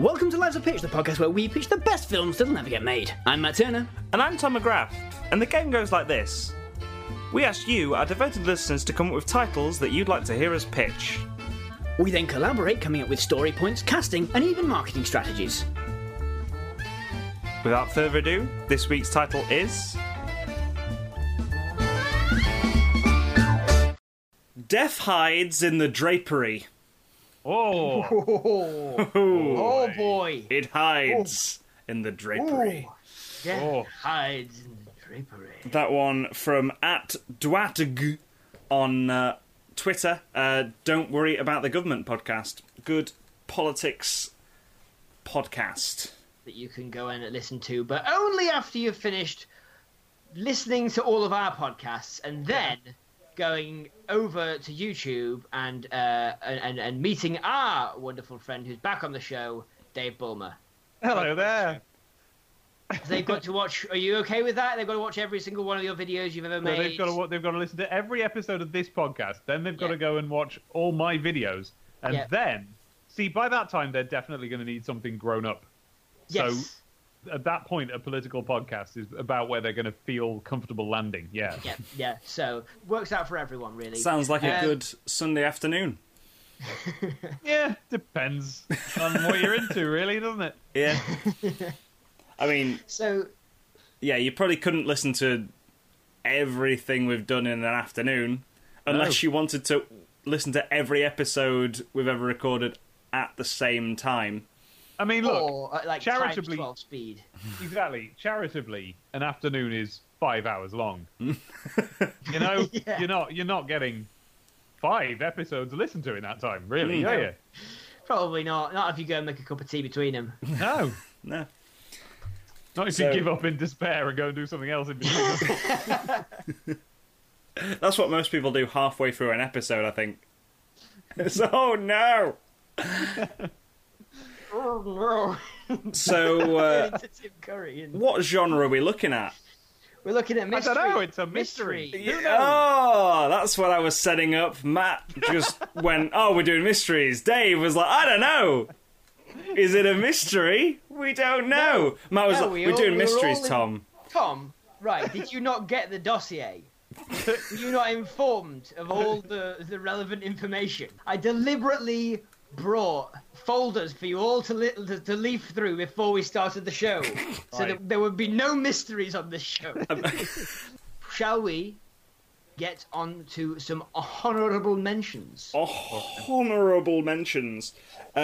Welcome to Lives of Pitch, the podcast where we pitch the best films that'll never get made. I'm Matt Turner. And I'm Tom McGrath. And the game goes like this. We asked you, our devoted listeners, to come up with titles that you'd like to hear us pitch. We then collaborate, coming up with story points, casting, and even marketing strategies. Without further ado, this week's title is... Death Hides in the Drapery. Oh. Oh boy. It hides in the drapery. Death hides in the drapery. That one from @Dwatg on Twitter. Don't worry about the government podcast. Good politics podcast. That you can go and listen to, but only after you've finished listening to all of our podcasts, and then going over to YouTube and meeting our wonderful friend who's back on the show, Dave Bulmer. Hello there. They've got to watch. Are you okay with that? They've got to watch every single one of your videos you've ever made. No, they've got to listen to every episode of this podcast. Then they've got to go and watch all my videos, and then see. By that time, they're definitely going to need something grown up. Yes. So at that point, a political podcast is about where they're going to feel comfortable landing. Yeah. Yeah. So works out for everyone, really. Sounds like a good Sunday afternoon. Yeah, depends on what you're into, really, doesn't it? Yeah. I mean, so yeah, you probably couldn't listen to everything we've done in an afternoon unless you wanted to listen to every episode we've ever recorded at the same time. I mean, look, or like charitably, 12 speed. Exactly. Charitably, an afternoon is 5 hours long. You know, you're not getting 5 episodes to listen to in that time, really, are you? Probably not. Not if you go and make a cup of tea between them. No. No. Not if you give up in despair and go and do something else in between. That's what most people do halfway through an episode, I think. It's, oh no! Oh no! So, Tim Curry and... what genre are we looking at? We're looking at mystery. I don't know, it's a mystery. Oh, that's what I was setting up. Matt just went, oh, we're doing mysteries. Dave was like, I don't know. Is it a mystery? We don't know. Matt was like, we're doing mysteries, Tom. Tom, right, did you not get the dossier? Were you not informed of all the relevant information? I deliberately brought folders for you all to leaf through before we started the show, so that there would be no mysteries on this show. Shall we get on to some honourable mentions? Honourable mentions.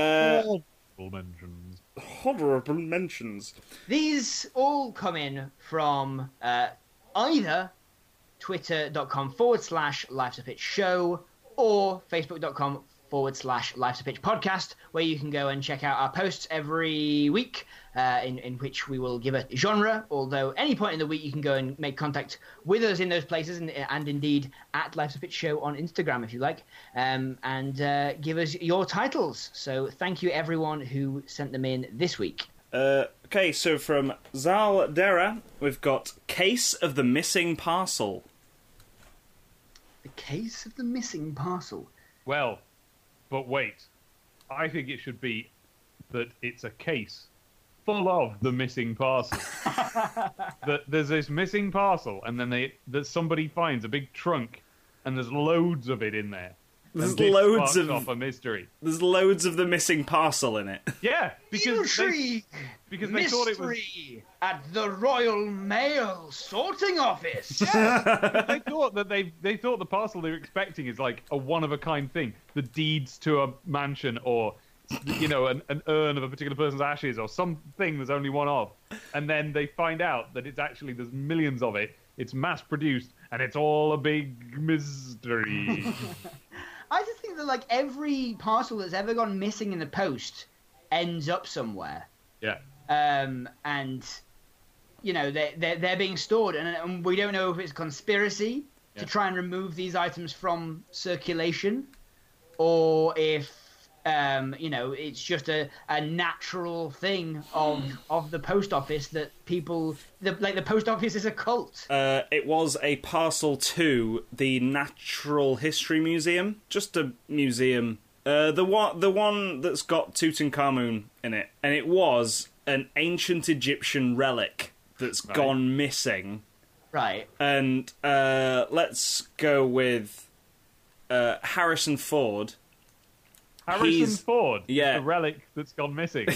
Honourable mentions. These all come in from either twitter.com/Life's a Pitch Show or facebook.com/Life's a Pitch Podcast, where you can go and check out our posts every week, in which we will give a genre, although any point in the week you can go and make contact with us in those places, and indeed at Life's a Pitch Show on Instagram if you like, and give us your titles. So thank you everyone who sent them in this week. Okay, so from Zal Dera, we've got Case of the Missing Parcel. The Case of the Missing Parcel. Well, but wait. I think it should be that it's a case full of the missing parcel. That there's this missing parcel, and then that somebody finds a big trunk, and there's loads of it in there. There's loads of off a mystery. There's loads of the missing parcel in it. Yeah, because they thought it was at the Royal Mail sorting office. Yeah, they thought that they thought the parcel they were expecting is like a one of a kind thing, the deeds to a mansion, or an urn of a particular person's ashes, or something there's only one of, and then they find out that it's actually there's millions of it. It's mass produced, and it's all a big mystery. I just think that like every parcel that's ever gone missing in the post ends up somewhere. Yeah. And they're being stored, and we don't know if it's a conspiracy to try and remove these items from circulation, or if it's just a natural thing of the post office that people the post office is a cult. It was a parcel to the Natural History Museum, just a museum The one that's got Tutankhamun in it, and it was an ancient Egyptian relic that's gone missing. Right. And let's go with Harrison Ford. Harrison Ford? Yeah. The relic that's gone missing.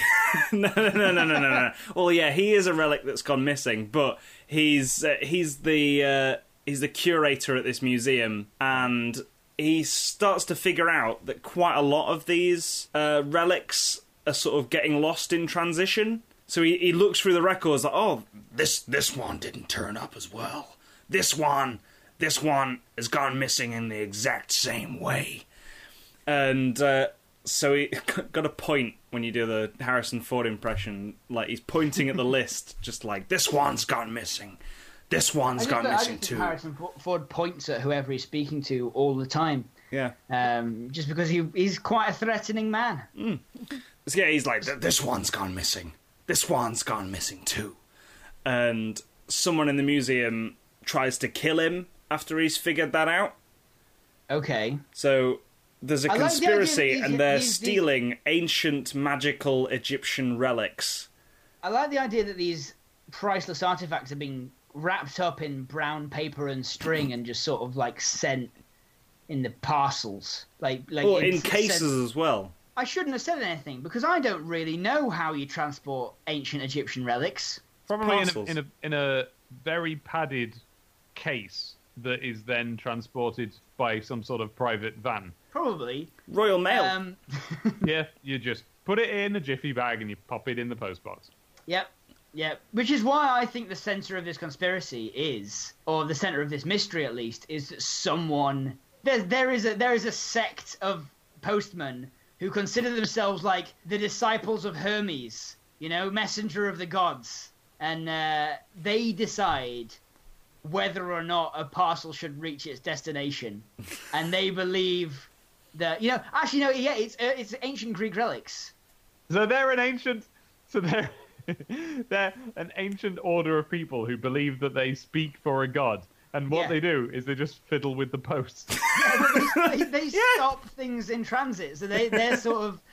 No. Well, yeah, he is a relic that's gone missing, but he's the curator at this museum, and he starts to figure out that quite a lot of these relics are sort of getting lost in transition. So he looks through the records like, oh, this one didn't turn up as well. This one has gone missing in the exact same way. And so he got a point when you do the Harrison Ford impression, like he's pointing at the list, just like, this one's gone missing. This one's gone missing too. Harrison Ford points at whoever he's speaking to all the time. Yeah. Just because he's quite a threatening man. So yeah, he's like, this one's gone missing. This one's gone missing too. And someone in the museum tries to kill him after he's figured that out. Okay. So there's a conspiracy, and they're stealing ancient magical Egyptian relics. I like the idea that these priceless artifacts are being wrapped up in brown paper and string and just sort of like sent in the parcels, like in cases as well. I shouldn't have said anything because I don't really know how you transport ancient Egyptian relics. Probably in a very padded case that is then transported by some sort of private van. Probably Royal Mail. Yeah, you just put it in a jiffy bag and you pop it in the postbox. Yep. Which is why I think the center of this conspiracy is, or the center of this mystery at least, is that someone there is a sect of postmen who consider themselves like the disciples of Hermes, messenger of the gods, and they decide whether or not a parcel should reach its destination, and they believe that it's ancient Greek relics. So they're they're an ancient order of people who believe that they speak for a god. And what they do is they just fiddle with the posts. Yeah, they stop things in transit. So they're sort of,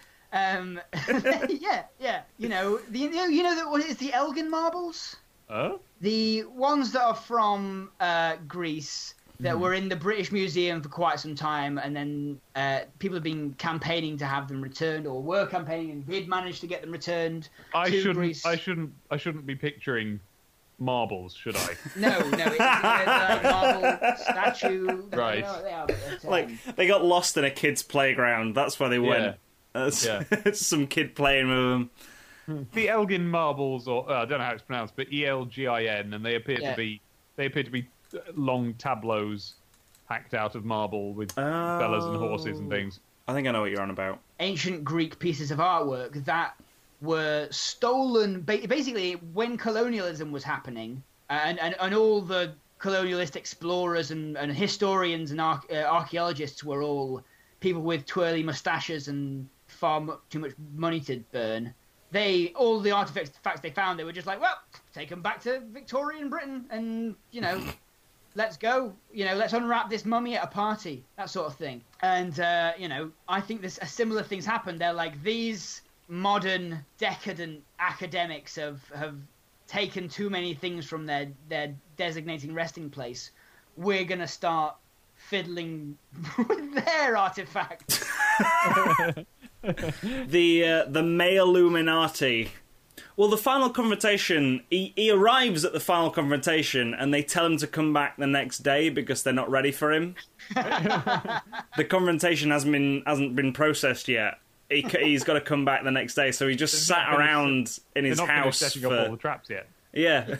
yeah. You know that what is the Elgin marbles? The ones that are from Greece that were in the British Museum for quite some time, and then people have been campaigning to have them returned, or were campaigning and did manage to get them returned. I shouldn't be picturing marbles, should I? No, it's a marble statue. Right. Like they got lost in a kid's playground. That's where they went. Some kid playing with them. The Elgin marbles, or I don't know how it's pronounced, but ELGIN, and they appear to be long tableaus hacked out of marble with fellas and horses and things. I think I know what you're on about. Ancient Greek pieces of artwork that were stolen basically when colonialism was happening, and all the colonialist explorers and historians and archaeologists were all people with twirly mustaches and far too much money to burn. All the artifacts they found, they were just like, well, take them back to Victorian Britain and, let's go. Let's unwrap this mummy at a party, that sort of thing. And, I think a similar things happened. They're like, these modern, decadent academics have taken too many things from their designating resting place. We're going to start fiddling with their artifacts. The male Illuminati. Well, the final confrontation, he arrives at the final confrontation and they tell him to come back the next day because they're not ready for him. The confrontation hasn't been processed yet. He's got to come back the next day, so he just sat around in his house. Setting up all the traps yet. Yeah.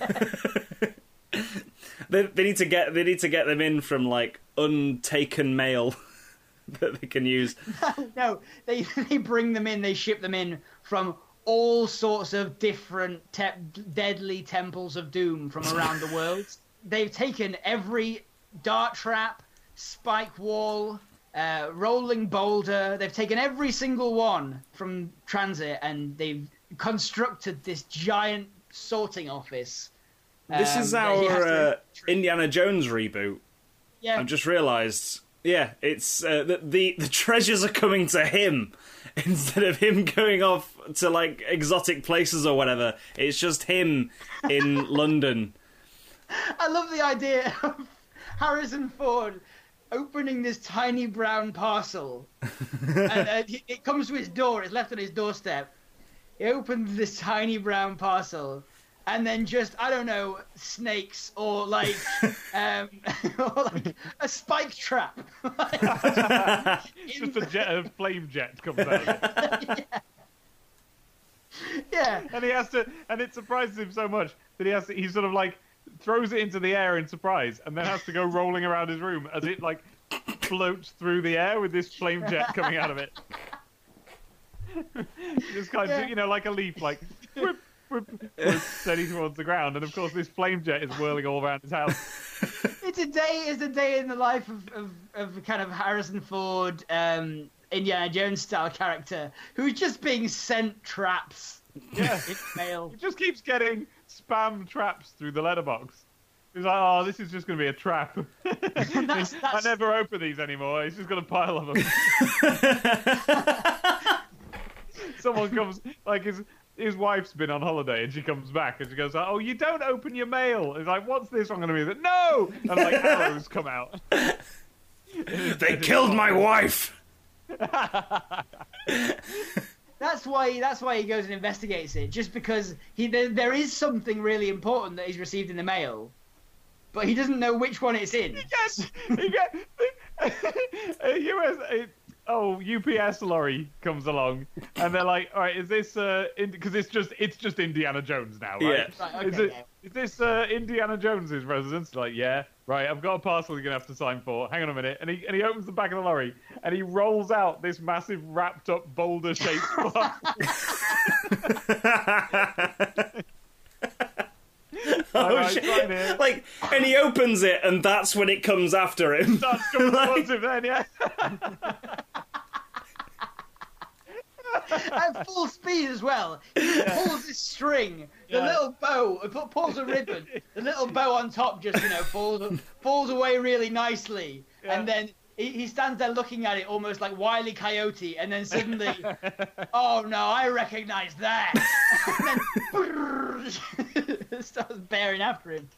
They need to get them in from like untaken mail that they can use. No, they bring them in. They ship them in from all sorts of different deadly temples of doom from around the world. They've taken every dart trap, spike wall, rolling boulder. They've taken every single one from transit, and they've constructed this giant sorting office. This is our Indiana Jones reboot. Yeah. I've just realised Yeah, it's the treasures are coming to him instead of him going off to like exotic places or whatever. It's just him in London. I love the idea of Harrison Ford opening this tiny brown parcel, and it comes to his door. It's left on his doorstep. He opens this tiny brown parcel, and then just, I don't know, snakes or like, or like a spike trap. Just a flame jet comes out of it. Yeah. And he has to, and it surprises him so much that he sort of like throws it into the air in surprise, and then has to go rolling around his room as it like floats through the air with this flame jet coming out of it. Just kind of, like a leaf, like whip, steady towards the ground, and of course this flame jet is whirling all around his house. It's a day in the life of kind of Harrison Ford, Indiana Jones style character who's just being sent traps. Yeah, in mail. He just keeps getting spam traps through the letterbox. He's like, oh, this is just going to be a trap. I never open these anymore. He's just got a pile of them. Someone comes, like his wife's been on holiday, and she comes back, and she goes, oh, you don't open your mail. He's like, what's this one going to be? No! And like arrows come out. They killed my wife! That's why he goes and investigates it, just because there is something really important that he's received in the mail, but he doesn't know which one it's in. He gets UPS lorry comes along, and they're like, all right, is this because it's just Indiana Jones now, right? Yeah. Right, okay, is this Indiana Jones's residence? Like, yeah, right. I've got a parcel you're gonna have to sign for. Hang on a minute, and he opens the back of the lorry, and he rolls out this massive wrapped up boulder shaped parcel. Shit. Like, and he opens it, and that's when it comes after him. Starts coming towards him then, yeah. At full speed as well. He pulls this string, the little bow, pulls a ribbon, the little bow on top just, falls away really nicely, and then he stands there looking at it almost like Wile E. Coyote, and then suddenly, oh no, I recognize that! And then starts bearing after him.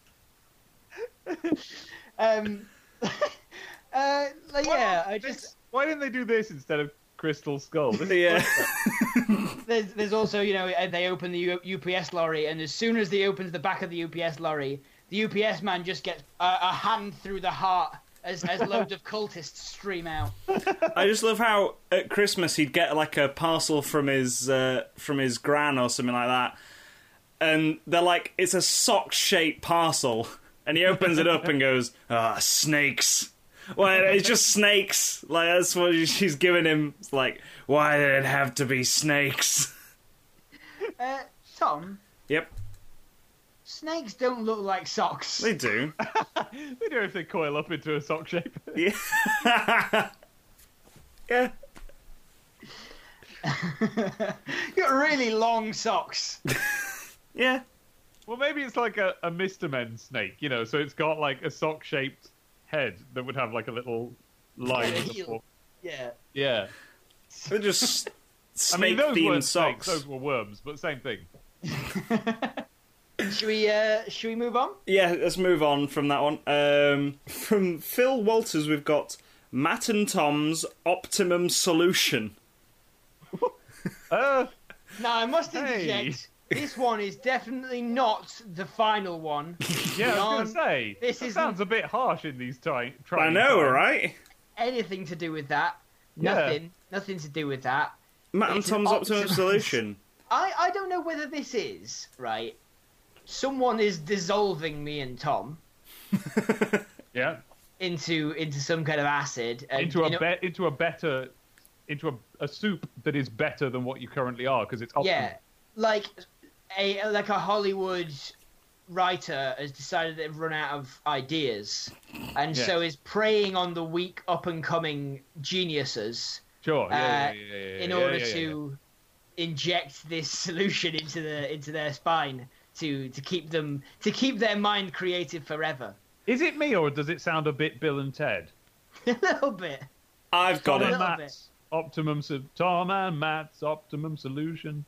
Why didn't they do this instead of Crystal Skull? There's also, they open the UPS lorry, and as soon as they opens the back of the UPS lorry, the UPS man just gets a hand through the heart as loads of cultists stream out. I just love how at Christmas he'd get like a parcel from his gran or something like that, and they're like, it's a sock-shaped parcel, and he opens it up and goes, snakes. Well, it's just snakes. Like, that's what she's giving him. It's like, why did it have to be snakes? Tom? Yep. Snakes don't look like socks. They do. They do if they coil up into a sock shape. Yeah. Yeah. You got really long socks. Yeah. Well, maybe it's like a Mr. Men snake, so it's got like a sock-shaped head that would have like a little line at the fork. Yeah. Yeah. They're just I mean, those snake-themed weren't socks. snakes, those were worms, but same thing. Should we move on? Yeah, let's move on from that one. From Phil Walters, we've got Matt and Tom's Optimum Solution. Now, I must interject. This one is definitely not the final one. Yeah, I was going to say, this sounds a bit harsh in these trying I know, times. right? Anything to do with that? Yeah. Nothing to do with that. Matt and It's Tom's an Optimum Solution. I don't know whether this is, right? Someone is dissolving me and Tom Yeah. into some kind of acid. And, Into a soup that is better than what you currently are, because it's optimal. Yeah, like a Hollywood writer has decided they've run out of ideas, and so is preying on the weak up and coming geniuses. Sure. In order to inject this solution into their spine to keep their mind creative forever. Is it me, or does it sound a bit Bill and Ted? A little bit. I've got Tom it. and Matt's Tom and Matt's Optimum Solution.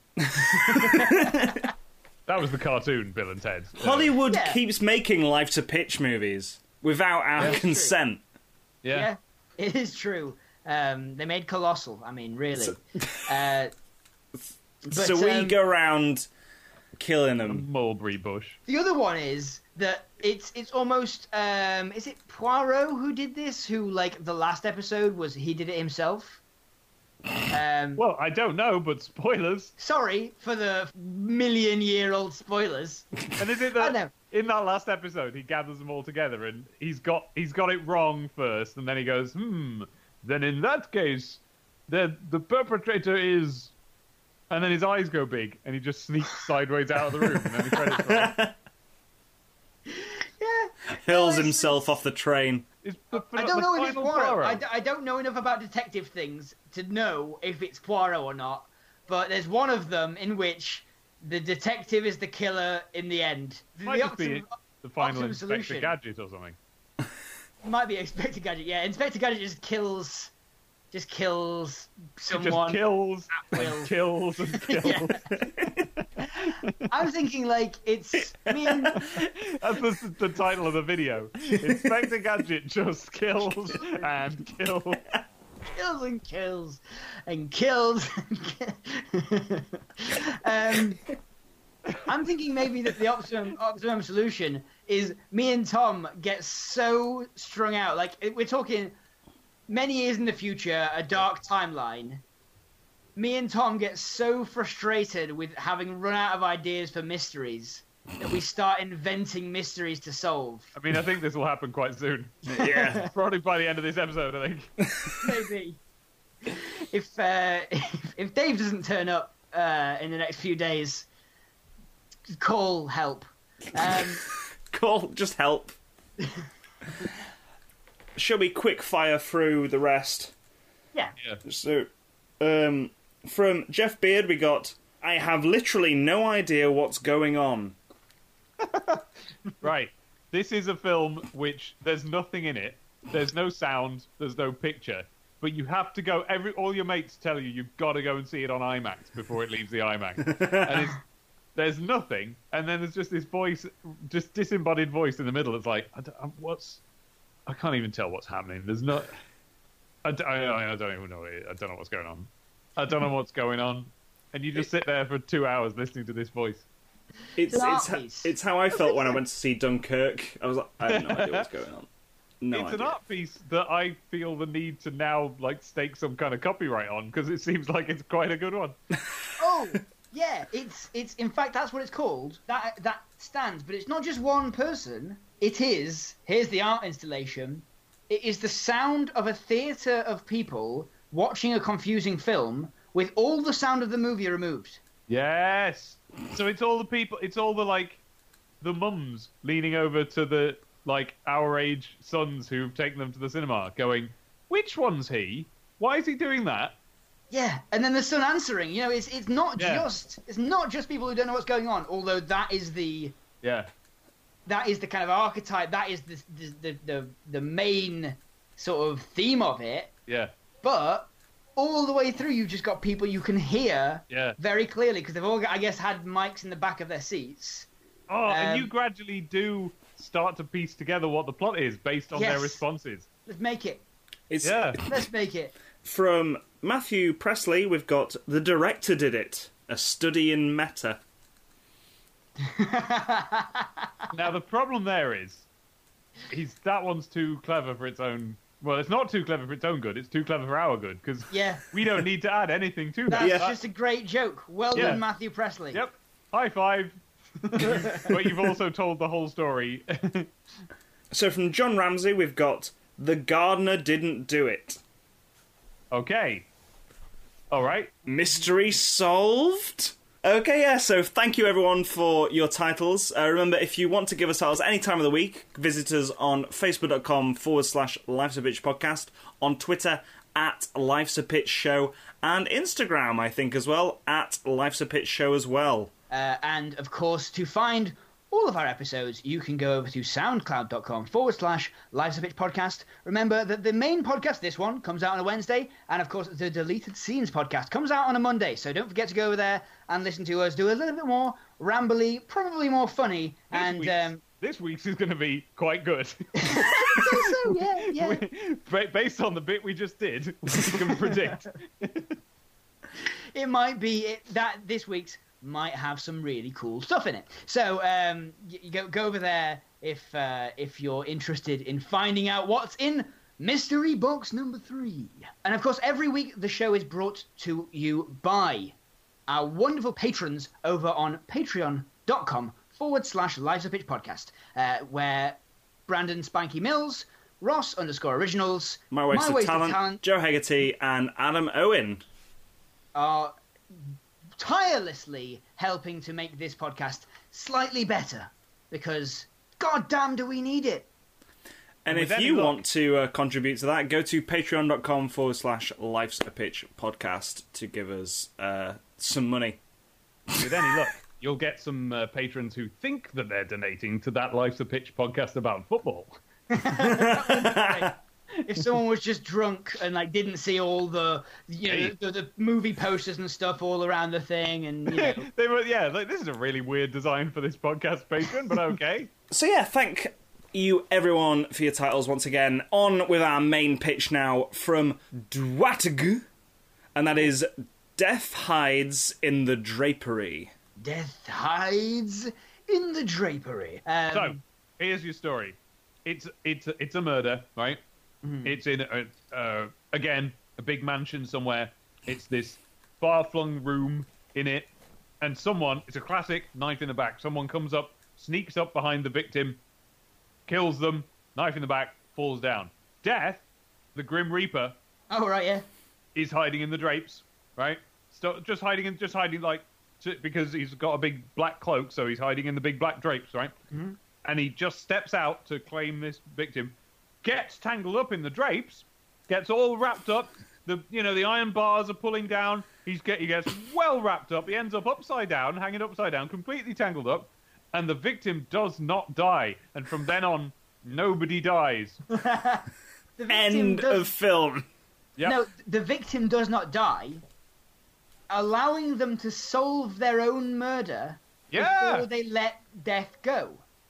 That was the cartoon, Bill and Ted. Hollywood Yeah. keeps making Life to Pitch movies without our That's true. consent. Yeah, it is true. They made Colossal. I mean, really. But, So we go around killing them. Mulberry Bush. The other one is that it's almost is it Poirot who did this? Who, like, the last episode was he did it himself? Well, I don't know, but spoilers. Sorry for the million-year-old spoilers. And is it I know. that in that last episode he gathers them all together and he's got it wrong first, and then he goes, then in that case, the perpetrator is, and then his eyes go big and he just sneaks sideways out of the room, and then the credits roll. Yeah. Hurls it's- himself off the train. I don't know if it's Poirot. I don't know enough about detective things to know if it's Poirot or not. But there's one of them in which the detective is the killer in the end. Might just be the final Optimum Inspector Solution. Gadget or something. Might be Inspector Gadget. Yeah, Inspector Gadget just kills He someone. just kills at will. and kills and kills. I'm thinking like it's. I mean, That's the title of the video. Inspector Gadget just kills and kills. kills and kills and kills. I'm thinking maybe that the optimum solution is me and Tom get so strung out. Like, we're talking many years in the future, a dark timeline. Me and Tom get so frustrated with having run out of ideas for mysteries that we start inventing mysteries to solve. I mean, I think this will happen quite soon. Yeah. Probably by the end of this episode, I think. Maybe. If Dave doesn't turn up in the next few days, call help. Cool, just help. Shall we quick fire through the rest? Yeah. So, from Jeff Beard, we got, I have literally no idea what's going on. Right. This is a film which there's nothing in it. There's no sound. There's no picture. But you have to go. All your mates tell you you've got to go and see it on IMAX before it leaves the IMAX. And there's nothing. And then there's just this voice, just disembodied voice in the middle. It's like, I can't even tell what's happening. There's not. I don't even know. I don't know what's going on. I don't know what's going on. And you just sit there for 2 hours listening to this voice. It's how I felt when I went to see Dunkirk. I was like, I have no idea what's going on. It's an art piece that I feel the need to now stake some kind of copyright on, because it seems like it's quite a good one. Oh, yeah. It's in fact that's what it's called. That stands, but it's not just one person. It is. Here's the art installation. It is the sound of a theatre of people watching a confusing film with all the sound of the movie removed. Yes. So it's all the people. It's all the mums leaning over to the our age sons who've taken them to the cinema, going, "Which one's he? Why is he doing that?" Yeah, and then the son answering. You know, it's not just people who don't know what's going on. Although that is the kind of archetype. That is the main sort of theme of it. Yeah. But all the way through, you've just got people you can hear very clearly because they've all, I guess, had mics in the back of their seats. Oh, and you gradually do start to piece together what the plot is based on their responses. Let's make it. Let's make it. From Matthew Presley, we've got The Director Did It, a study in meta. Now, the problem there is that one's too clever for its own... Well, it's not too clever for its own good. It's too clever for our good, because we don't need to add anything to that. That's just a great joke. Well done, Matthew Presley. Yep. High five. But you've also told the whole story. So from John Ramsey, we've got The Gardener Didn't Do It. Okay. All right. Mystery solved? Okay, yeah, so thank you everyone for your titles. Remember, if you want to give us titles any time of the week, visit us on facebook.com/Life's a Bitch podcast, on Twitter @Life's a Pitch Show, and Instagram, I think, as well, @Life's a Pitch Show as well. And, of course, to find all of our episodes, you can go over to soundcloud.com/Lives of Pitch podcast. Remember that the main podcast, this one, comes out on a Wednesday, and of course the Deleted Scenes podcast comes out on a Monday. So don't forget to go over there and listen to us do a little bit more rambly, probably more funny, This week's is going to be quite good. so, yeah. Based on the bit we just did, we can predict. It might be that this week's might have some really cool stuff in it. So you go over there if you're interested in finding out what's in Mystery Box number 3. And of course, every week the show is brought to you by our wonderful patrons over on patreon.com/Lives of Pitch podcast, where Brandon Spanky Mills, Ross_Originals, My Wasted Talent, Joe Hegarty, and Adam Owen are tirelessly helping to make this podcast slightly better, because goddamn do we need it. And if you want to contribute to that, go to patreon.com/Life's a Pitch podcast to give us some money. With any luck, you'll get some patrons who think that they're donating to that Life's a Pitch podcast about football. If someone was just drunk and didn't see all the the movie posters and stuff all around the thing, and they were this is a really weird design for this podcast patron, but okay. So yeah, thank you everyone for your titles once again. On with our main pitch now from Dwatg, and that is Death Hides in the Drapery. Death hides in the drapery. So here's your story. It's a murder, right? Mm. It's in again a big mansion somewhere. It's this far-flung room in it, and it's a classic knife in the back. Someone comes up, sneaks up behind the victim, kills them, knife in the back, falls down. Death, the Grim Reaper. Oh right, yeah. Is hiding in the drapes, right? Just hiding because he's got a big black cloak, so he's hiding in the big black drapes, right? Mm-hmm. And he just steps out to claim this victim. Gets tangled up in the drapes, gets all wrapped up. The iron bars are pulling down. He gets well wrapped up. He ends up hanging upside down, completely tangled up. And the victim does not die. And from then on, nobody dies. End of film. Yep. No, the victim does not die, allowing them to solve their own murder before they let death go.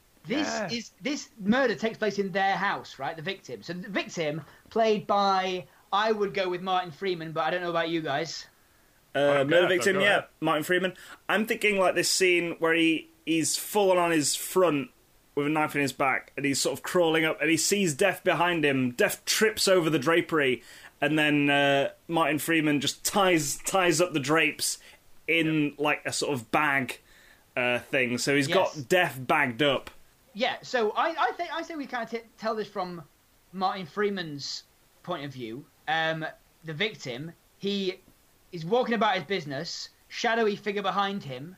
This murder takes place in their house, right? The victim. So the victim, played by, I would go with Martin Freeman, but I don't know about you guys. Murder victim, Martin Freeman. I'm thinking this scene where he's fallen on his front with a knife in his back, and he's sort of crawling up, and he sees Death behind him. Death trips over the drapery, and then Martin Freeman just ties up the drapes in a sort of bag thing. So he's got Death bagged up. Yeah, so I think we kind of tell this from Martin Freeman's point of view. The victim, he is walking about his business, shadowy figure behind him,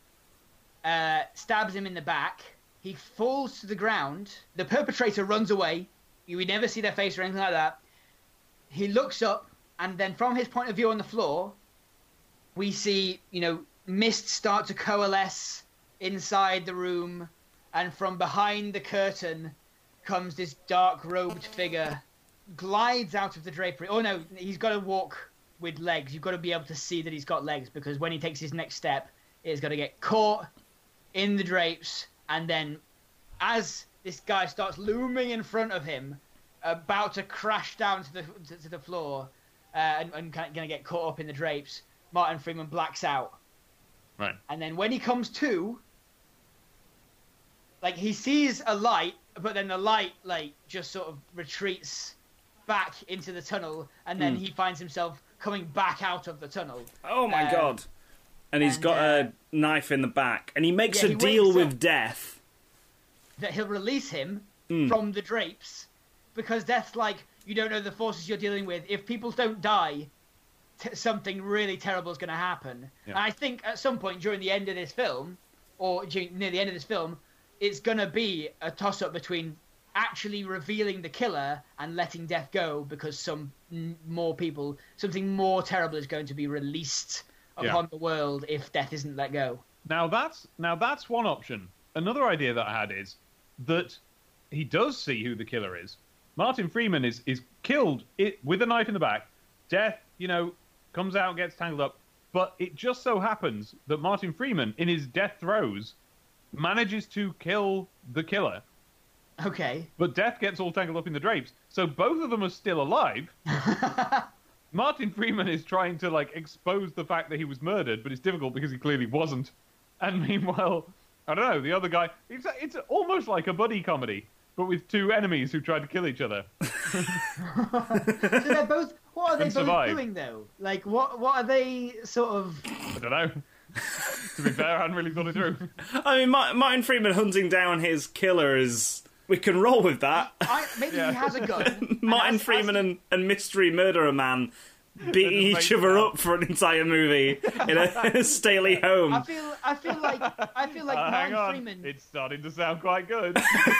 stabs him in the back, he falls to the ground, the perpetrator runs away, we never see their face or anything like that, he looks up, and then from his point of view on the floor, we see, mist start to coalesce inside the room, and from behind the curtain comes this dark-robed figure, glides out of the drapery. Oh no, he's got to walk with legs. You've got to be able to see that he's got legs, because when he takes his next step, it's got to get caught in the drapes, and then as this guy starts looming in front of him, about to crash down to the floor, and going to get caught up in the drapes, Martin Freeman blacks out. Right. And then when he comes to, he sees a light, but then the light, just sort of retreats back into the tunnel, and then he finds himself coming back out of the tunnel. Oh my God. And he's got a knife in the back, and he makes a deal with Death. That he'll release him from the drapes, because Death's you don't know the forces you're dealing with. If people don't die, something really terrible is going to happen. Yeah. And I think at some point during the end of this film, or near the end of this film, it's going to be a toss-up between actually revealing the killer and letting Death go, because something more terrible is going to be released upon the world if Death isn't let go. Now that's one option. another idea that I had is that he does see who the killer is. Martin Freeman is killed with a knife in the back. Death, comes out and gets tangled up. But it just so happens that Martin Freeman, in his death throes, manages to kill the killer. Okay. But Death gets all tangled up in the drapes. So both of them are still alive. Martin Freeman is trying to, expose the fact that he was murdered, but it's difficult because he clearly wasn't. And meanwhile, I don't know, the other guy... It's almost like a buddy comedy, but with two enemies who tried to kill each other. So they're both... What are they both doing, though? What are they sort of... I don't know. To be fair, I hadn't really thought it through. I mean, Martin Freeman hunting down his killer is... We can roll with that. Maybe he has a gun. Martin Freeman and Mystery Murderer Man beating each other up for an entire movie in a stately home. I feel like Martin Freeman... It's starting to sound quite good.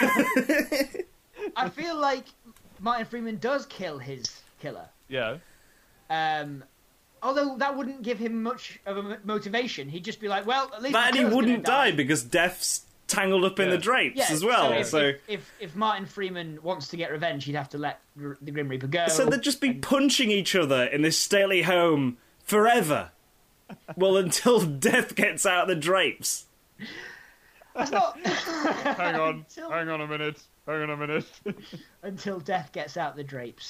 I feel like Martin Freeman does kill his killer. Yeah. Although that wouldn't give him much of a motivation. He'd just be like, well, at least... But he wouldn't die because Death's tangled up in the drapes as well. So if Martin Freeman wants to get revenge, he'd have to let the Grim Reaper go. So they'd just be punching each other in this stately home forever. Well, until Death gets out of the drapes. That's not... Hang on a minute. Until Death gets out the drapes.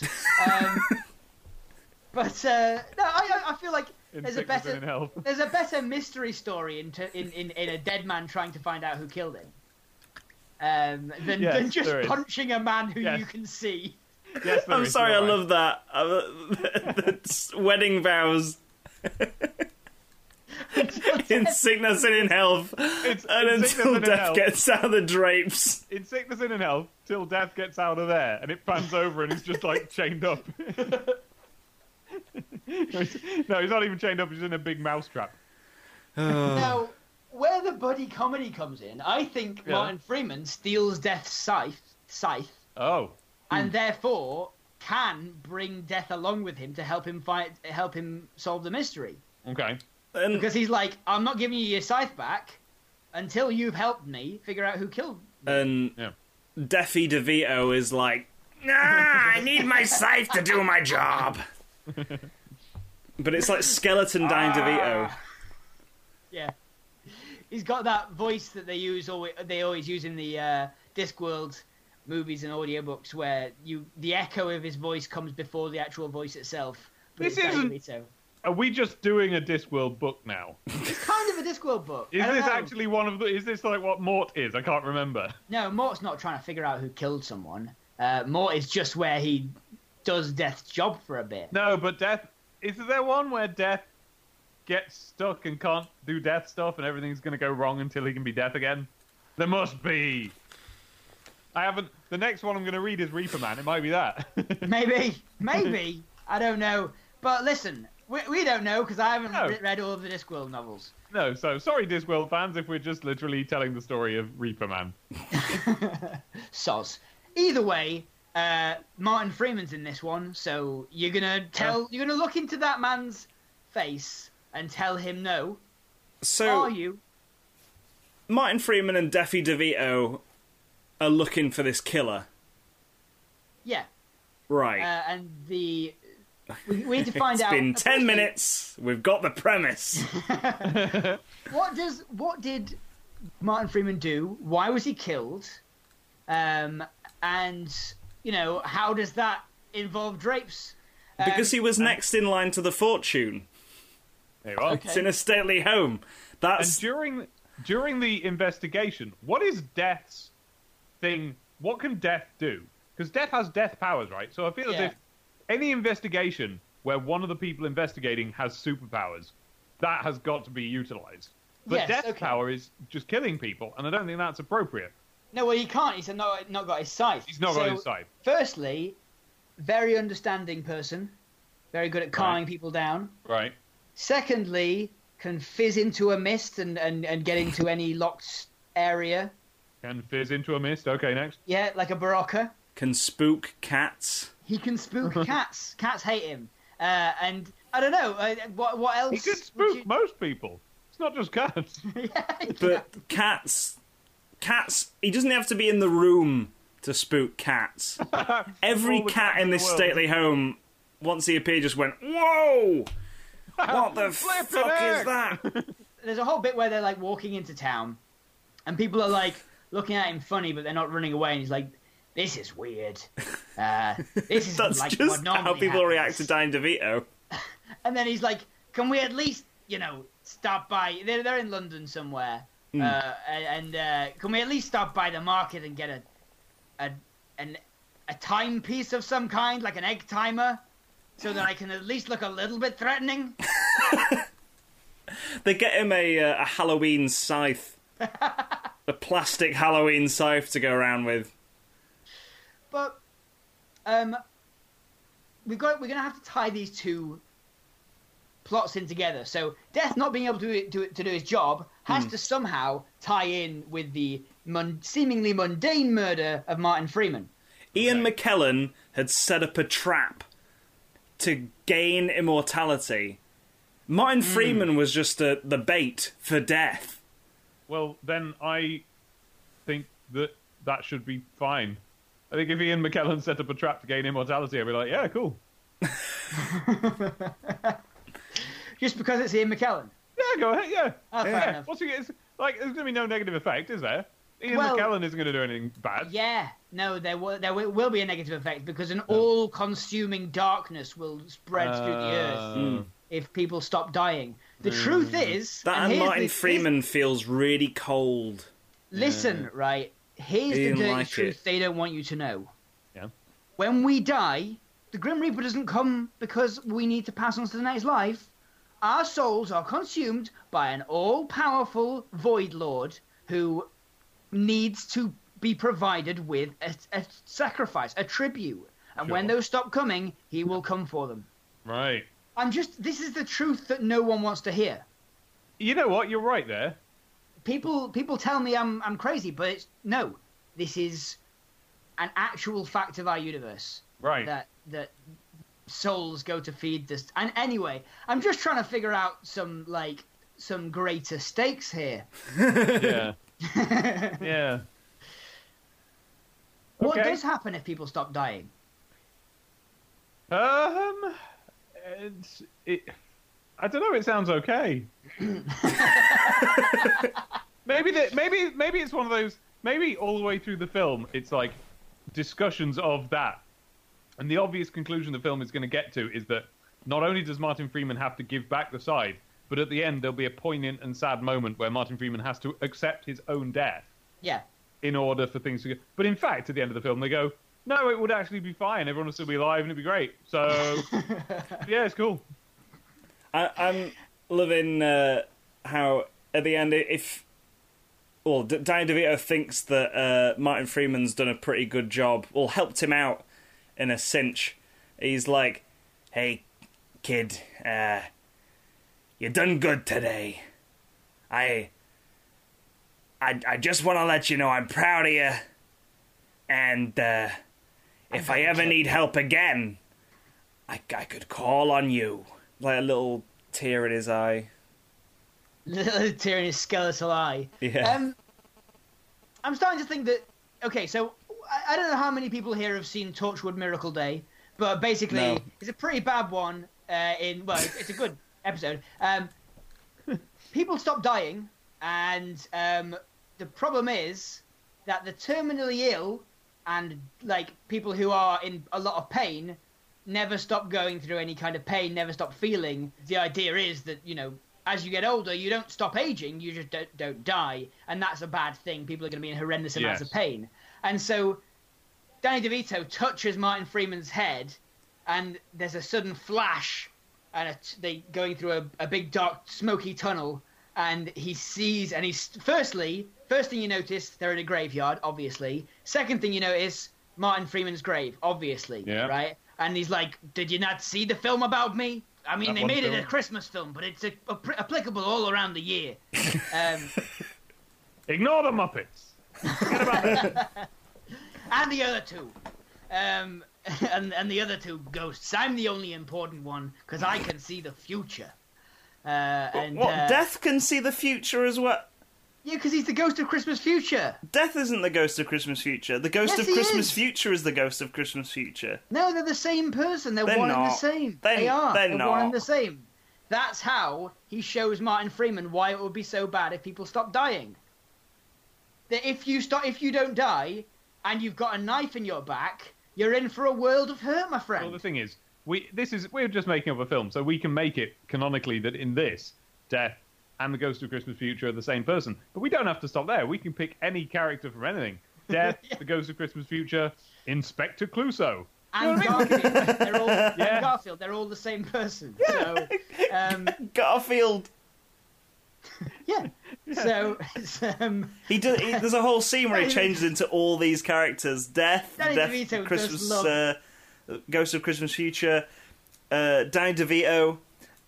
But no, I feel like there's a better mystery story in a dead man trying to find out who killed him than just punching a man who you can see. Yes, I'm sorry, I love that. The wedding vows. In sickness and in health. And until Death gets out of the drapes. In sickness and in health, till Death gets out of there, and it pans over and he's just chained up. No, he's not even chained up, he's in a big mousetrap. Now, where the buddy comedy comes in, I think Martin Freeman steals Death's scythe. Oh. And therefore can bring Death along with him to help him solve the mystery. Okay. Because he's like, I'm not giving you your scythe back until you've helped me figure out who killed me. And Deafy DeVito is like, I need my scythe to do my job. But it's like Skeleton Danny DeVito. Yeah. He's got that voice that they always use in the Discworld movies and audiobooks where the echo of his voice comes before the actual voice itself. This isn't... Are we just doing a Discworld book now? It's kind of a Discworld book. Is this actually one of the... Is this like what Mort is? I can't remember. No, Mort's not trying to figure out who killed someone. Mort is just where he does Death's job for a bit. No, but Death... Is there one where Death gets stuck and can't do Death stuff and everything's going to go wrong until he can be Death again? There must be. I haven't... The next one I'm going to read is Reaper Man. It might be that. Maybe. I don't know. But listen... We don't know, because I haven't read all of the Discworld novels. No, so sorry, Discworld fans, if we're just literally telling the story of Reaper Man. Soz. Either way, Martin Freeman's in this one, so you're gonna look into that man's face and tell him no. So, are you? Martin Freeman and Deafy DeVito are looking for this killer. Yeah. Right. And we need to find out. It's been 10 minutes. We've got the premise. What did Martin Freeman do? Why was he killed? And how does that involve drapes? Because he was next in line to the fortune. There you are. Okay. It's in a stately home. That's... And during the investigation, what is Death's thing? What can Death do? Because Death has death powers, right? So I feel as if any investigation where one of the people investigating has superpowers, that has got to be utilized. But Death's power is just killing people, and I don't think that's appropriate. No, well, he can't. He's not got his scythe. He's not got his scythe. Firstly, very understanding person. Very good at calming people down. Right. Secondly, can fizz into a mist and get into any locked area. Can fizz into a mist. Okay, next. Yeah, like a Barocca. Can spook cats. He can spook cats. Cats hate him. And I don't know, what else? He can spook most people. It's not just cats. But cats cats. He doesn't have to be in the room to spook cats. Every cat in this stately home, once he appeared, just went, "Whoa! What the fuck is that?" There's a whole bit where they're like walking into town, and people are like looking at him funny, but they're not running away. And he's like, "This is weird. This is That's like just what normally how people happens." react to Danny DeVito. And then he's like, "Can we at least, stop by? They're in London somewhere, and can we at least stop by the market and get a timepiece of some kind, like an egg timer, so that I can at least look a little bit threatening?" They get him a Halloween scythe, a plastic Halloween scythe to go around with. But we're going to have to tie these two plots in together. So Death not being able to do his job has to somehow tie in with the seemingly mundane murder of Martin Freeman. Ian McKellen had set up a trap to gain immortality. Martin Freeman was just the bait for Death. Well, then I think that should be fine. I think if Ian McKellen set up a trap to gain immortality, I'd be like, yeah, cool. Just because it's Ian McKellen? Yeah, go ahead, yeah. Oh, fair enough. There's going to be no negative effect, is there? Ian McKellen isn't going to do anything bad. Yeah, no, there will be a negative effect because an all-consuming darkness will spread through the earth if people stop dying. The truth is... That and Martin Freeman feels really cold. Listen, right, here's the dirty truth they don't want you to know. Yeah. When we die, the Grim Reaper doesn't come because we need to pass on to the next life. Our souls are consumed by an all-powerful Void Lord who needs to be provided with a sacrifice, a tribute. And when those stop coming, he will come for them. Right. This is the truth that no one wants to hear. You know what? You're right there. People tell me I'm crazy, but no. This is an actual fact of our universe. Right. That souls go to feed this. And anyway, I'm just trying to figure out some greater stakes here. Yeah. Yeah. What does happen if people stop dying? I don't know. It sounds okay. Maybe it's one of those. Maybe all the way through the film, it's like discussions of that, and the obvious conclusion the film is going to get to is that not only does Martin Freeman have to give back the scythe, but at the end there'll be a poignant and sad moment where Martin Freeman has to accept his own death. Yeah. In order for things to go. But in fact, at the end of the film, they go, no, it would actually be fine. Everyone would still be alive and it'd be great. So, yeah, it's cool. I'm loving how, at the end, Danny DeVito thinks that Martin Freeman's done a pretty good job, helped him out in a cinch. He's like, hey, kid, you done good today. I just want to let you know I'm proud of you, and if I ever need help again, I could call on you. Like a little tear in his eye. Little tear in his skeletal eye. Yeah. I'm starting to think that... Okay, so I don't know how many people here have seen Torchwood Miracle Day, but basically it's a pretty bad one. It's a good episode. People stop dying, and the problem is that the terminally ill and people who are in a lot of pain never stop going through any kind of pain, never stop feeling. The idea is that, as you get older, you don't stop aging, you just don't die, and that's a bad thing. People are going to be in horrendous amounts of pain. And so Danny DeVito touches Martin Freeman's head, and there's a sudden flash, and they going through a big, dark, smoky tunnel, and he sees, and first thing you notice, they're in a graveyard, obviously. Second thing you notice, Martin Freeman's grave, obviously, right? And he's like, did you not see the film about me? I mean, they made it a Christmas film, but it's applicable all around the year. Ignore the Muppets. Forget about that. And the other two. And the other two ghosts. I'm the only important one, because I can see the future. Death can see the future as well? Yeah, because he's the ghost of Christmas Future. Death isn't the ghost of Christmas Future. The ghost Yes, of he Christmas is. Future is the ghost of Christmas Future. No, they're the same person. They're one and the not. same. They're They are. They're not. one and the same. That's how he shows Martin Freeman why it would be so bad if people stop dying. That if you don't die, and you've got a knife in your back, you're in for a world of hurt, my friend. Well, the thing is, we're just making up a film, so we can make it canonically that in this, Death and the Ghost of Christmas Future are the same person. But we don't have to stop there. We can pick any character from anything. Death, the Ghost of Christmas Future, Inspector Clouseau. And Garfield, and Garfield, they're all the same person. So, Garfield. yeah. So, There's a whole scene where he changes into all these characters: Death, Danny Death, DeVito Christmas, does love- Ghost of Christmas Future, Danny DeVito,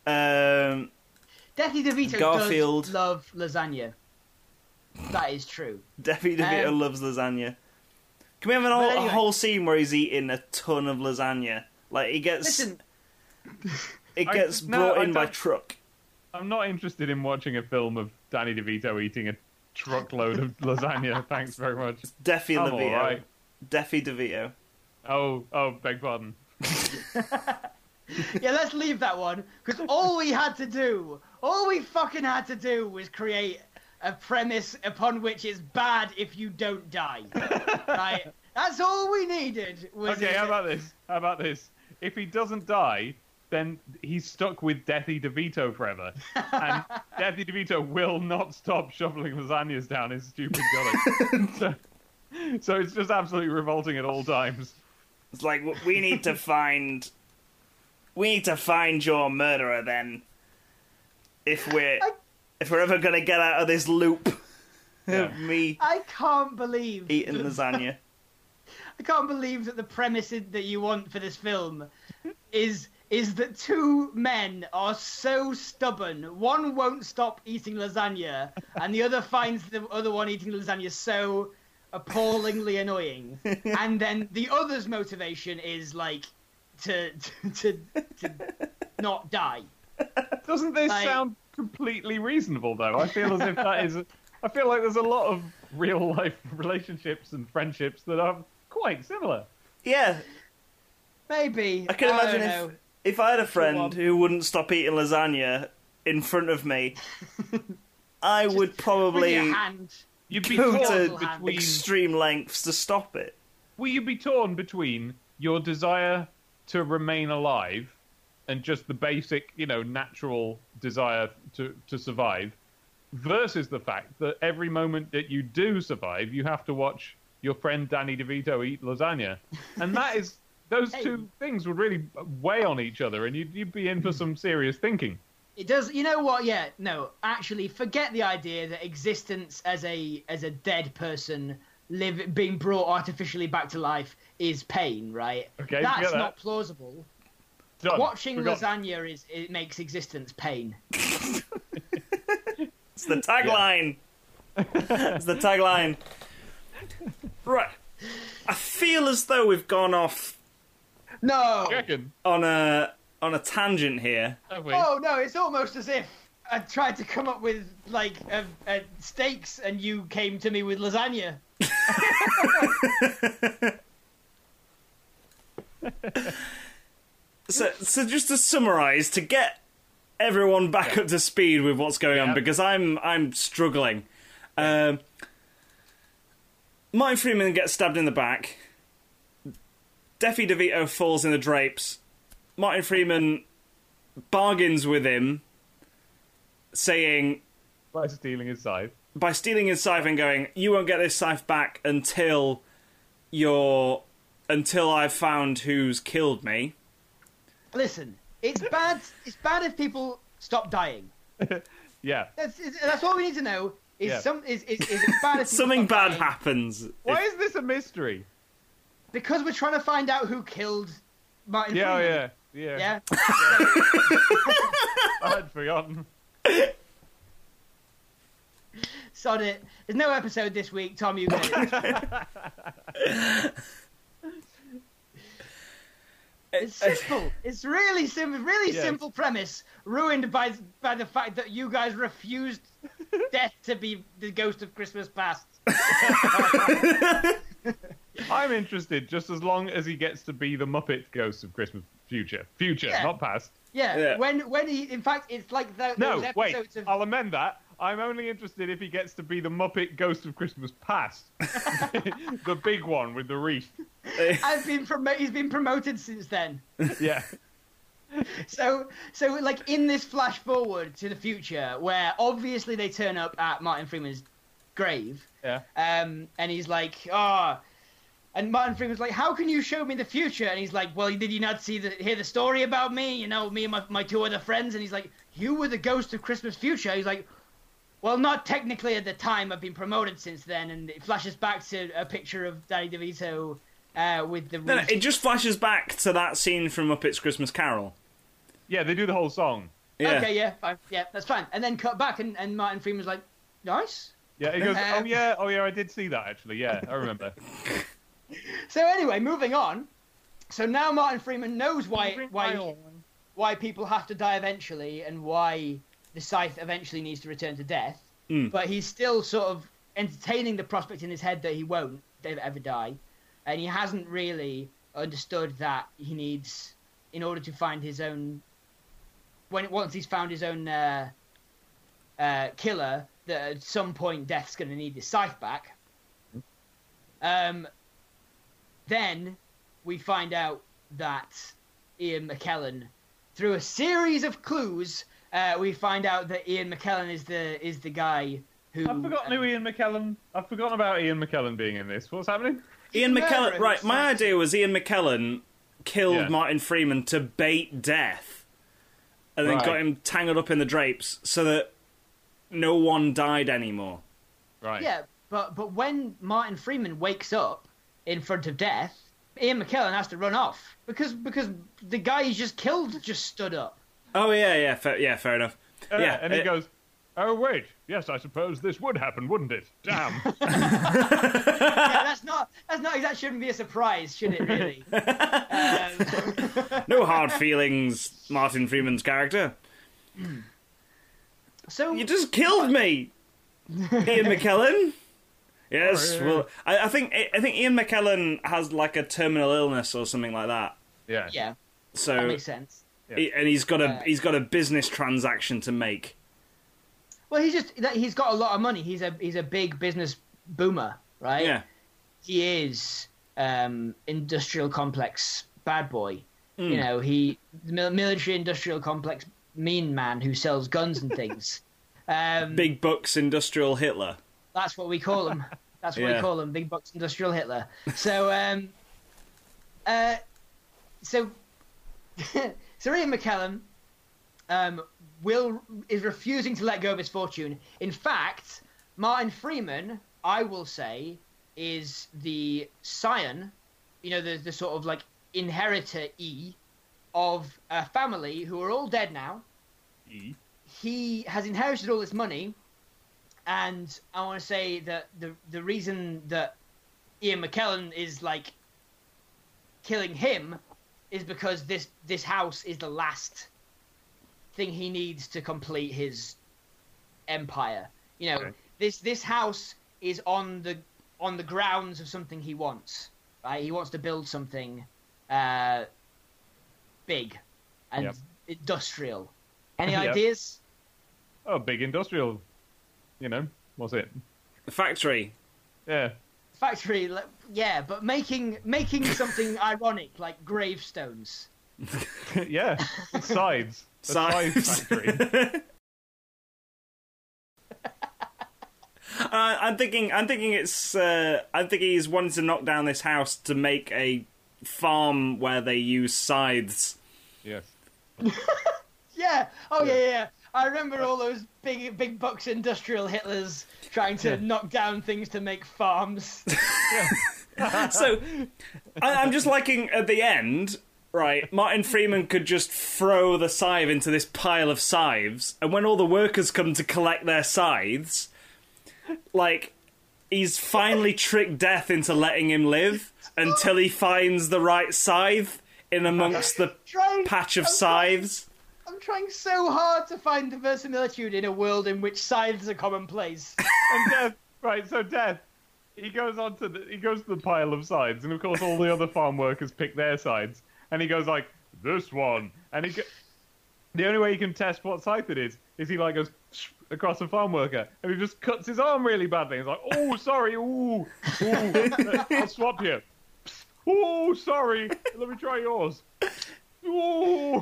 Deathy DeVito Garfield. does love lasagna. That is true. Danny DeVito loves lasagna. Can we have a whole scene where he's eating a ton of lasagna? Like he gets, Listen, brought in by truck. I'm not interested in watching a film of Danny DeVito eating a truckload of lasagna. Thanks very much. Deafy I'm DeVito. all right. Deafy DeVito. Oh, beg pardon. yeah, let's leave that one because all we fucking had to do was create a premise upon which it's bad if you don't die. Right? That's all we needed. Okay, how about this? If he doesn't die, then he's stuck with Deathy DeVito forever. And Deathy DeVito will not stop shoveling lasagnas down his stupid gullet. So it's just absolutely revolting at all times. It's like we need to find your murderer then. If we're ever gonna get out of this loop of me I can't believe eating lasagna. I can't believe that the premise that you want for this film is that two men are so stubborn. One won't stop eating lasagna, and the other finds the other one eating lasagna so appallingly annoying. And then the other's motivation is like to not die. Doesn't this sound completely reasonable, though? I feel as if I feel like there's a lot of real life relationships and friendships that are quite similar. Yeah, Maybe. I can imagine don't know. if I had a friend who wouldn't stop eating lasagna in front of me, I would With probably your hand. You'd be go torn to between. extreme lengths to stop it. Will you be torn between your desire to remain alive and just the basic, natural desire to survive, versus the fact that every moment that you do survive, you have to watch your friend Danny DeVito eat lasagna, and those two things would really weigh on each other, and you'd be in for some serious thinking. It does. You know what? Yeah. No. Actually, forget the idea that existence as a dead person being brought artificially back to life is pain. Right. Okay. That's that. not plausible. Done. Watching Forgot. lasagna it makes existence pain. It's the tagline. It's the tagline. Right. I feel as though we've gone off No. You reckon? on a tangent here. Have we? Oh no! It's almost as if I tried to come up with like steaks, and you came to me with lasagna. So just to summarise, to get everyone back up to speed with what's going on, Yeah. because I'm struggling. Martin Freeman gets stabbed in the back. Deafy DeVito falls in the drapes. Martin Freeman bargains with him, saying, By stealing his scythe. by stealing his scythe and going, "You won't get this scythe back until I've found who's killed me." Listen, it's bad. It's bad if people stop dying. Yeah. That's all we need to know. Is Yeah. it's bad if people Something stop bad dying. happens. Why is this a mystery? Because we're trying to find out who killed Martin Yeah, Freeman. yeah. Yeah. I had forgotten. Sod it. There's no episode this week. Tom, you get it. It's simple. It's really simple. Really simple premise, ruined by the fact that you guys refused Death to be the ghost of Christmas past. I'm interested, just as long as he gets to be the Muppet ghost of Christmas future, not past. Yeah. When he, in fact, it's like those episodes of... I'll amend that. I'm only interested if he gets to be the Muppet ghost of Christmas past, the big one with the wreath. He's been promoted since then. Yeah. So like in this flash forward to the future, where obviously they turn up at Martin Freeman's grave. Yeah. And he's like, and Martin Freeman's like, how can you show me the future? And he's like, well, did you not hear the story about me? You know, me and my two other friends. And he's like, you were the ghost of Christmas future. He's like, well, not technically at the time. I've been promoted since then. And it flashes back to a picture of Danny DeVito with the... No, it just flashes back to that scene from Muppets Christmas Carol. Yeah, they do the whole song. Yeah. Okay, yeah, fine. Yeah, that's fine. And then cut back, and Martin Freeman's like, nice. Yeah, he goes, oh yeah, I did see that, actually. Yeah, I remember. So anyway, moving on. So now Martin Freeman knows why people have to die eventually, and why the scythe eventually needs to return to death. But he's still sort of entertaining the prospect in his head that he won't ever die. And he hasn't really understood that he needs, in order to find his own... Once he's found his own killer, that at some point Death's going to need his scythe back. Then we find out that Ian McKellen, through a series of clues, we find out that Ian McKellen is the guy who... I've forgotten I've forgotten about Ian McKellen being in this. What's happening? Ian McKellen... Right, my idea was Ian McKellen killed Martin Freeman to bait Death, and then got him tangled up in the drapes so that no one died anymore. Right. Yeah, but when Martin Freeman wakes up in front of Death, Ian McKellen has to run off because the guy he's just killed just stood up. Oh yeah, fair enough. And he goes, "Oh wait, yes, I suppose this would happen, wouldn't it? Damn." That's not that shouldn't be a surprise, should it? Really? No hard feelings, Martin Freeman's character. So you just killed me, Ian McKellen. Yes, well, I think Ian McKellen has like a terminal illness or something like that. Yeah. Yeah. So that makes sense. And he's got a business transaction to make. Well, he's got a lot of money. He's a big business boomer, right? Yeah. He is industrial complex bad boy. You know, military industrial complex mean man who sells guns and things. Big bucks industrial Hitler. That's what we call him. That's what we call him, Big Bucks Industrial Hitler. So, so Ian McKellen is refusing to let go of his fortune. In fact, Martin Freeman, I will say, is the scion, the sort of like inheritor-y of a family who are all dead now. He has inherited all this money. And I want to say that the reason that Ian McKellen is like killing him is because this house is the last thing he needs to complete his empire. This house is on the grounds of something he wants. Right? He wants to build something big and industrial. Any ideas? Oh, big industrial. What's it? The factory. Yeah. Factory, yeah, but making something ironic, like gravestones. Yeah, sides. Sides factory. I'm thinking he's wanting to knock down this house to make a farm where they use scythes. Yes. Yeah. Oh yeah. I remember all those big bucks industrial Hitlers trying to knock down things to make farms. So, I'm just liking at the end, right, Martin Freeman could just throw the scythe into this pile of scythes, and when all the workers come to collect their scythes, like, he's finally tricked Death into letting him live until he finds the right scythe in amongst the patch of scythes. I'm trying so hard to find the verisimilitude in a world in which scythes are commonplace. And Death, right? So Death, he goes to the pile of sides, and of course all the other farm workers pick their sides, and he goes like this one, and the only way you can test what scythe it is he like goes across a farm worker, and he just cuts his arm really badly. He's like, oh, sorry, ooh, I'll swap you. Oh, sorry, let me try yours. Ooh.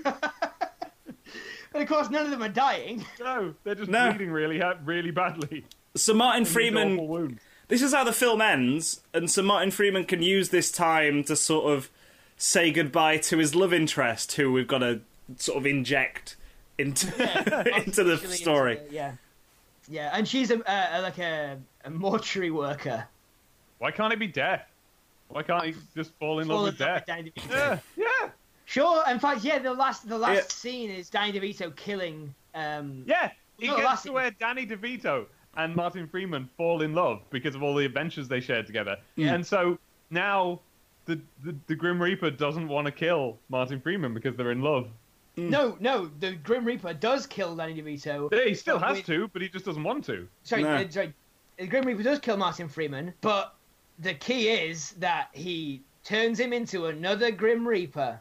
But of course, none of them are dying. No, they're just bleeding really badly. So Martin Freeman, this is how the film ends, and so Martin Freeman can use this time to sort of say goodbye to his love interest, who we've got to sort of inject into the story. Yeah, and she's a mortuary worker. Why can't it be Death? Why can't he just fall in love with Death? Yeah. Sure. In fact, the last scene is Danny DeVito killing. He gets to where Danny DeVito and Martin Freeman fall in love because of all the adventures they shared together. Yeah. And so now the Grim Reaper doesn't want to kill Martin Freeman because they're in love. No, the Grim Reaper does kill Danny DeVito. Yeah, he still has to, but he just doesn't want to. Sorry, the Grim Reaper does kill Martin Freeman, but the key is that he turns him into another Grim Reaper.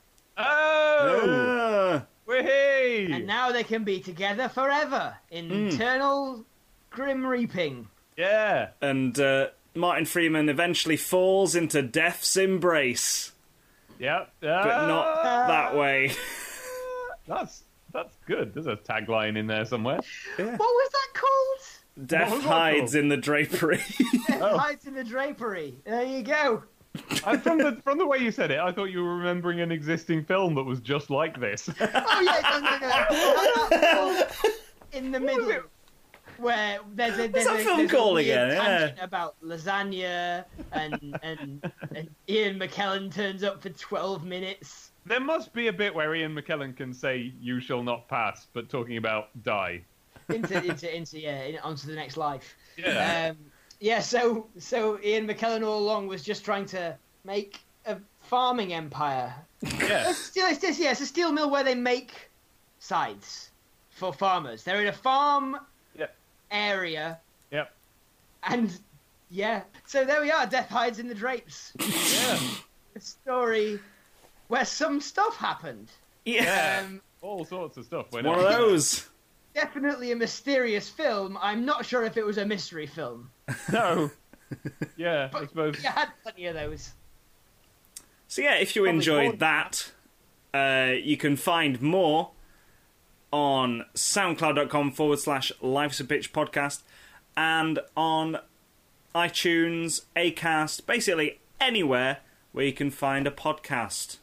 Oh! Whee! And now they can be together forever in eternal Grim Reaping. Yeah. And Martin Freeman eventually falls into Death's embrace. Yep. But not that way. That's good. There's a tagline in there somewhere. Yeah. What was that called? Death hides in the drapery. Death hides in the drapery. There you go. From the way you said it, I thought you were remembering an existing film that was just like this. Oh yeah, no. In the middle, where there's a film call again? Tangent about lasagna, and Ian McKellen turns up for 12 minutes. There must be a bit where Ian McKellen can say "You shall not pass," but talking about die. onto the next life. Yeah. So Ian McKellen all along was just trying to make a farming empire. Yeah. It's a steel mill where they make scythes for farmers. They're in a farm area. Yep. And so there we are. Death hides in the drapes. Yeah. A story where some stuff happened. Yeah. All sorts of stuff. One of those. Definitely a mysterious film. I'm not sure if it was a mystery film. No. Yeah, but I suppose. You had plenty of those. So yeah, if you enjoyed that, you can find more on soundcloud.com/Life's a Pitch podcast and on iTunes, Acast, basically anywhere where you can find a podcast.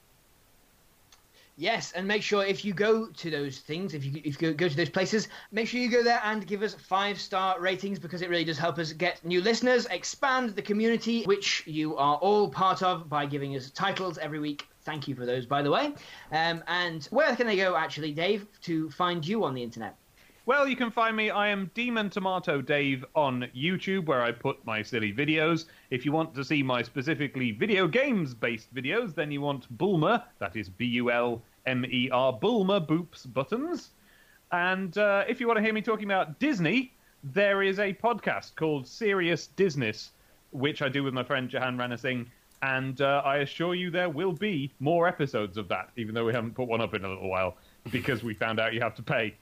Yes, and make sure if you go to those things, if you go to those places, make sure you go there and give us 5-star ratings, because it really does help us get new listeners, expand the community, which you are all part of by giving us titles every week. Thank you for those, by the way. And where can they go, actually, Dave, to find you on the internet? Well, you can find me. I am Demon Tomato Dave on YouTube, where I put my silly videos. If you want to see my specifically video games-based videos, then you want Bulmer. That is Bulmer, Bulmer Boops Buttons. And if you want to hear me talking about Disney, there is a podcast called Serious Disness, which I do with my friend Jahan Ranasingh. And I assure you there will be more episodes of that, even though we haven't put one up in a little while, because we found out you have to pay.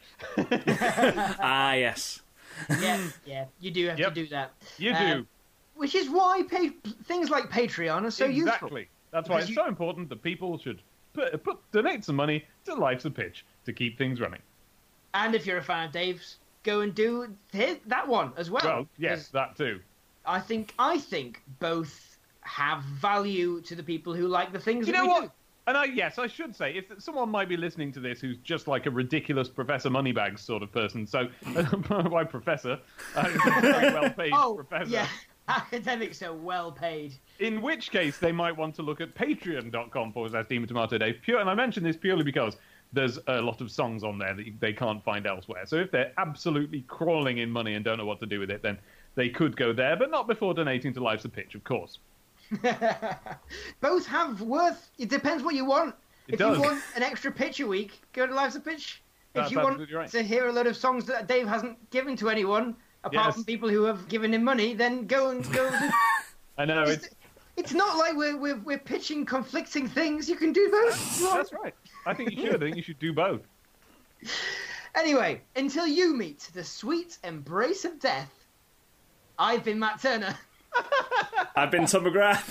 Yes. Yeah, you do have to do that. You do. Which is why things like Patreon are so useful. Exactly. That's why it's so important that people should donate some money to Life's a Pitch to keep things running. And if you're a fan of Dave's, go and do that one as well. Well, yes, that too. I think both have value to the people who like the things that we do. And I should say, if someone might be listening to this who's just like a ridiculous Professor Moneybags sort of person, so why Professor? A very well-paid professor. Yeah, academics are well-paid. In which case, they might want to look at patreon.com/Demon Tomato Dave. And I mention this purely because there's a lot of songs on there that they can't find elsewhere. So if they're absolutely crawling in money and don't know what to do with it, then they could go there, but not before donating to Life's a Pitch, of course. Both have worth. It depends what you want. It If does. you want an extra pitch a week, go to Life's a Pitch. That's If you want absolutely right. to hear a load of songs that Dave hasn't given to anyone, apart Yes. from people who have given him money, then go. I know It's not like we're pitching conflicting things. You can do both. that's right. I think you should. I think you should do both. Anyway, until you meet the sweet embrace of death, I've been Matt Turner. I've been Tom McGrath.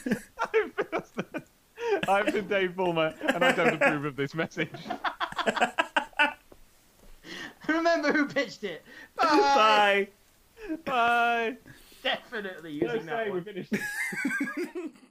I've been Dave Bulmer, and I don't approve of this message. Remember who pitched it. Bye. Bye. Bye. Definitely using that one. We're finished.